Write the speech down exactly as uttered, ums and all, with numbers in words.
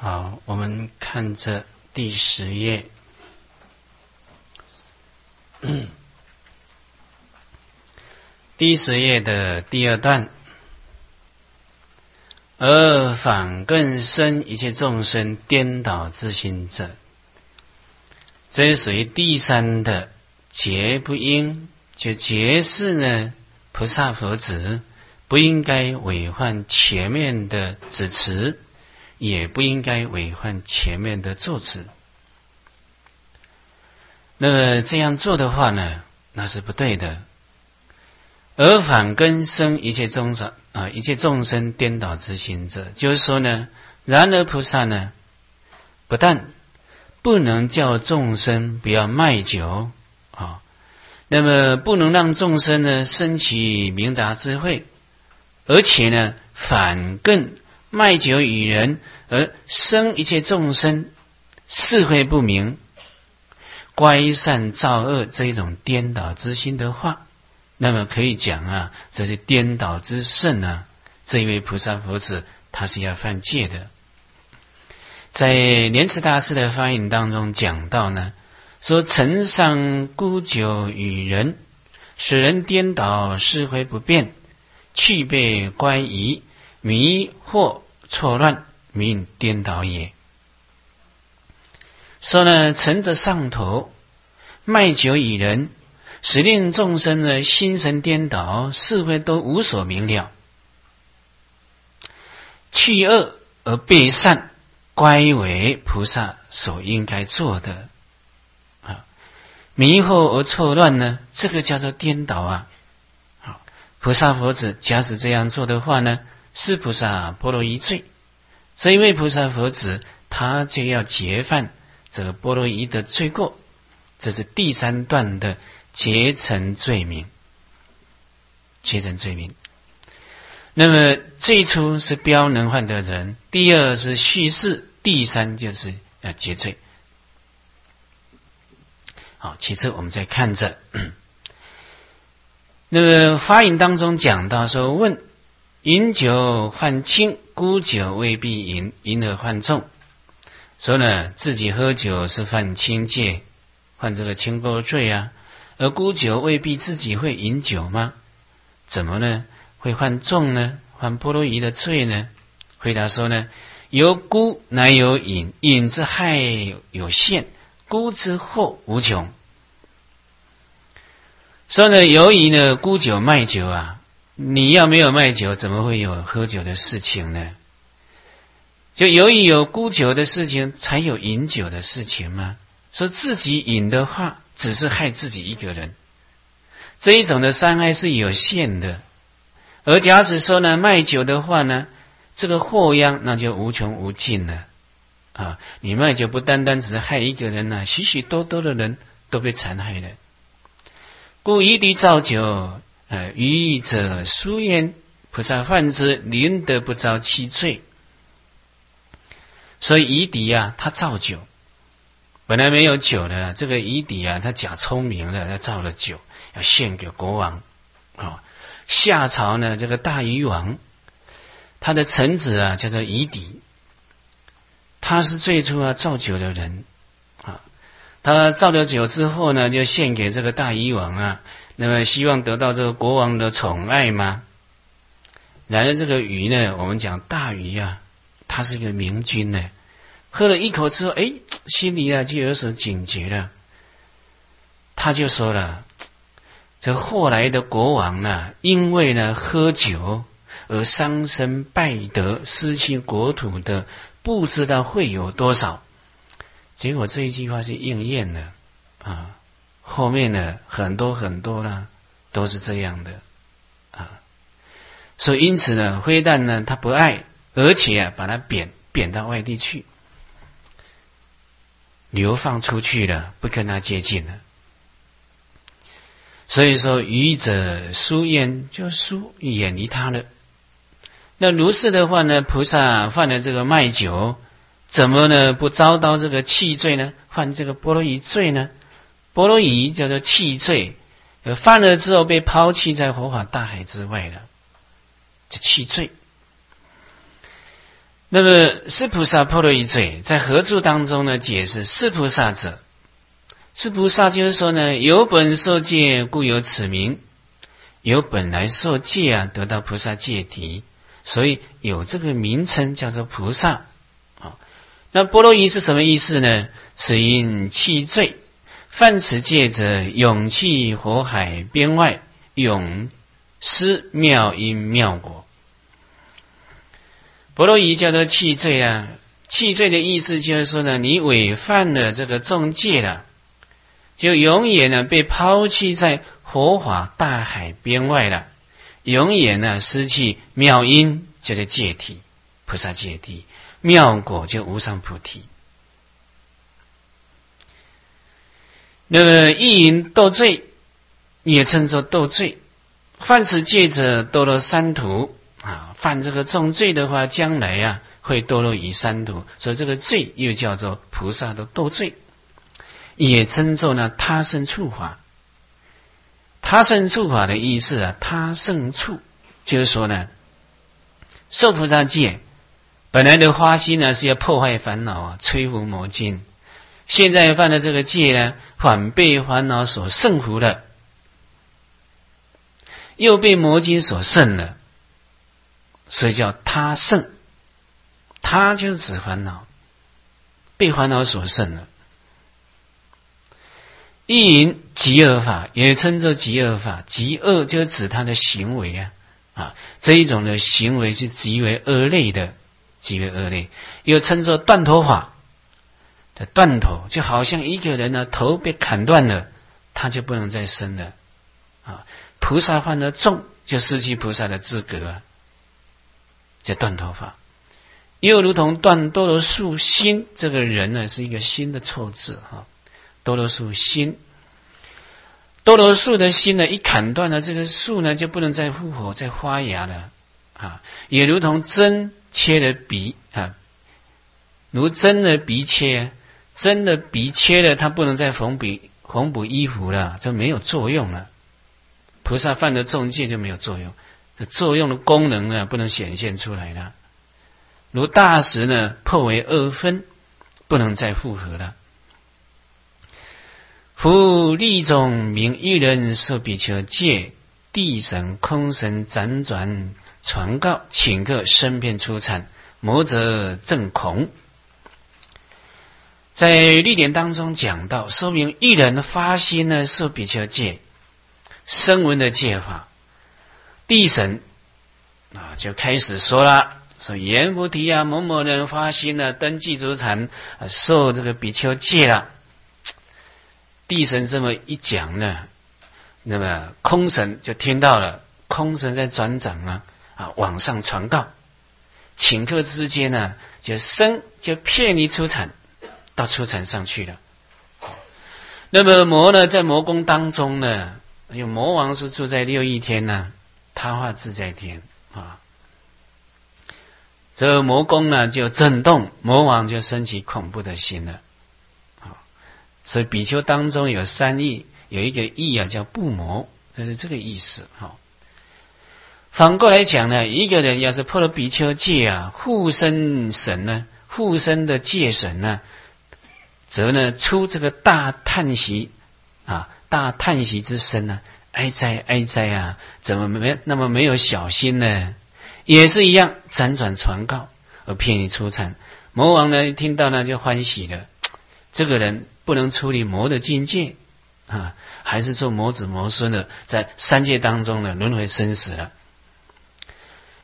好，我们看这第十页。第十页的第二段，而反更生一切众生颠倒之心者，这是属于第三的劫不应，就劫是呢，菩萨佛子不应该违犯前面的指持，也不应该违犯前面的作持。那么这样做的话呢，那是不对的。而反更生一切众生啊，一切众生颠倒之心者，就是说呢，然而菩萨呢，不但不能叫众生不要卖酒啊，那么不能让众生呢生起明达智慧，而且呢，反更卖酒与人，而生一切众生是非不明、乖善造恶这一种颠倒之心的话，那么可以讲啊，这是颠倒之甚啊！这一位菩萨佛子，他是要犯戒的。在莲池大师的发言当中讲到呢，说尘上沽酒与人，使人颠倒是非不变，去被乖疑，迷惑错乱，名颠倒也。说呢，乘着上头，卖酒与人，使令众生呢心神颠倒，是非都无所明了，去恶而备善，乖为菩萨所应该做的啊。迷惑而错乱呢，这个叫做颠倒啊。好，菩萨佛子假使这样做的话呢，是菩萨波罗夷罪。这一位菩萨佛子，他就要结犯这个波罗夷的罪过，这是第三段的结成罪名。结成罪名。那么最初是标能犯的人，第二是叙事，第三就是要结罪。好，其次我们再看着，那么法引当中讲到说，问饮酒犯轻，沽酒未必饮，因而犯重。说呢，自己喝酒是犯轻戒，犯这个轻波罪啊，而沽酒未必自己会饮酒吗？怎么呢？会犯重呢？犯波罗夷的罪呢？回答说呢，由沽乃有饮，饮之害有限，沽之祸无穷。说呢，由于呢沽酒卖酒啊，你要没有卖酒，怎么会有喝酒的事情呢？就由于有沽酒的事情，才有饮酒的事情吗？说自己饮的话，只是害自己一个人，这一种的伤害是有限的。而假使说呢，卖酒的话呢，这个祸殃那就无穷无尽了啊！你卖酒不单单只是害一个人呢、啊，许许多多的人都被残害了。故夷敌造酒，呃，愚者疏焉，菩萨犯之，临得不遭其罪。所以夷敌啊，他造酒，本来没有酒的，这个夷敌啊，他假聪明了，他造了酒，要献给国王啊。哦，夏朝呢，这个大禹王，他的臣子啊叫做夷狄，他是最初啊造酒的人啊。他造了酒之后呢，就献给这个大禹王啊，那么希望得到这个国王的宠爱嘛。然而这个禹呢，我们讲大禹啊，他是一个明君呢，喝了一口之后，哎，心里啊就有所警觉了，他就说了。这后来的国王呢，因为呢喝酒而伤身败德，失去国土的，不知道会有多少。结果这一句话是应验了啊！后面呢很多很多呢都是这样的啊。所以因此呢，非但呢他不爱，而且啊把他贬贬到外地去，流放出去了，不跟他接近了。所以说，愚者疏焉，就疏远离他了。那如是的话呢，菩萨犯了这个卖酒，怎么呢不遭到这个弃罪呢？犯这个波罗夷罪呢？波罗夷叫做弃罪，犯了之后被抛弃在佛法大海之外了，就弃罪。 那么是菩萨波罗夷罪，在合注当中呢，解释是菩萨者，是菩萨就是说呢，有本受戒，故有此名。有本来受戒啊，得到菩萨戒体，所以有这个名称叫做菩萨。啊，那波罗夷是什么意思呢？此因弃罪，犯此戒者，永弃火海边外，永失妙因妙果。波罗夷叫做弃罪啊，弃罪的意思就是说呢，你违犯了这个众戒了，就永远呢被抛弃在火法大海边外了，永远呢失去妙因，就是戒体，菩萨戒体，妙果就无上菩提。那么意淫堕罪，也称作堕罪。犯此戒者，堕落三途啊！犯这个重罪的话，将来啊会堕落于三途，所以这个罪又叫做菩萨的堕罪，也称作呢他胜处法。他胜处法的意思啊，他胜处就是说呢，受菩萨戒本来的花心呢是要破坏烦恼啊，摧伏魔境，现在犯的这个戒呢，反被烦恼所胜服了，又被魔境所胜了，所以叫他胜。他就是指烦恼，被烦恼所胜了。意淫极恶法，也称作极恶法。极恶就是指他的行为啊，啊，这一种的行为是极为恶劣的，极为恶劣。又称作断头法的断头，就好像一个人呢头被砍断了，他就不能再生了啊。菩萨犯了重，就失去菩萨的资格啊，这断头法。又如同断多罗树心，这个人呢是一个心的错字哈。多罗树心，多罗树的心呢，一砍断了，这个树呢就不能再复活、再发芽了啊！也如同针切了鼻啊，如针的鼻切，针的鼻切了，它不能再缝补缝补衣服了，就没有作用了。菩萨犯的重戒就没有作用，这作用的功能呢不能显现出来了。如大石呢破为二分，不能再复合了。夫立种名一人受比丘戒，地神空神辗转传告，请客身遍出产，魔者正恐。在律典当中讲到，说明一人发心呢受比丘戒，声闻的戒法，地神啊就开始说了，说阎浮提啊，某某人发心呢登记足禅，啊，受这个比丘戒了。地神这么一讲呢，那么空神就听到了，空神在转掌啊啊往上传告，顷刻之间呢，就生就骗离出产，到出产上去了。那么魔呢，在魔宫当中呢，因为魔王是住在六翼天呢，他化自在天啊，这魔宫呢就震动，魔王就升起恐怖的心了。所以比丘当中有三义，有一个义啊叫不魔，就是这个意思。好，反过来讲呢，一个人要是破了比丘戒啊，护身神呢，护身的戒神呢，则呢出这个大叹息啊，大叹息之声呢，哀哉哀哉啊，怎么没那么没有小心呢？也是一样，辗转传告而骗你出产。魔王呢听到呢就欢喜了，这个人不能处理魔的境界啊，还是做魔子魔孙的，在三界当中呢轮回生死了。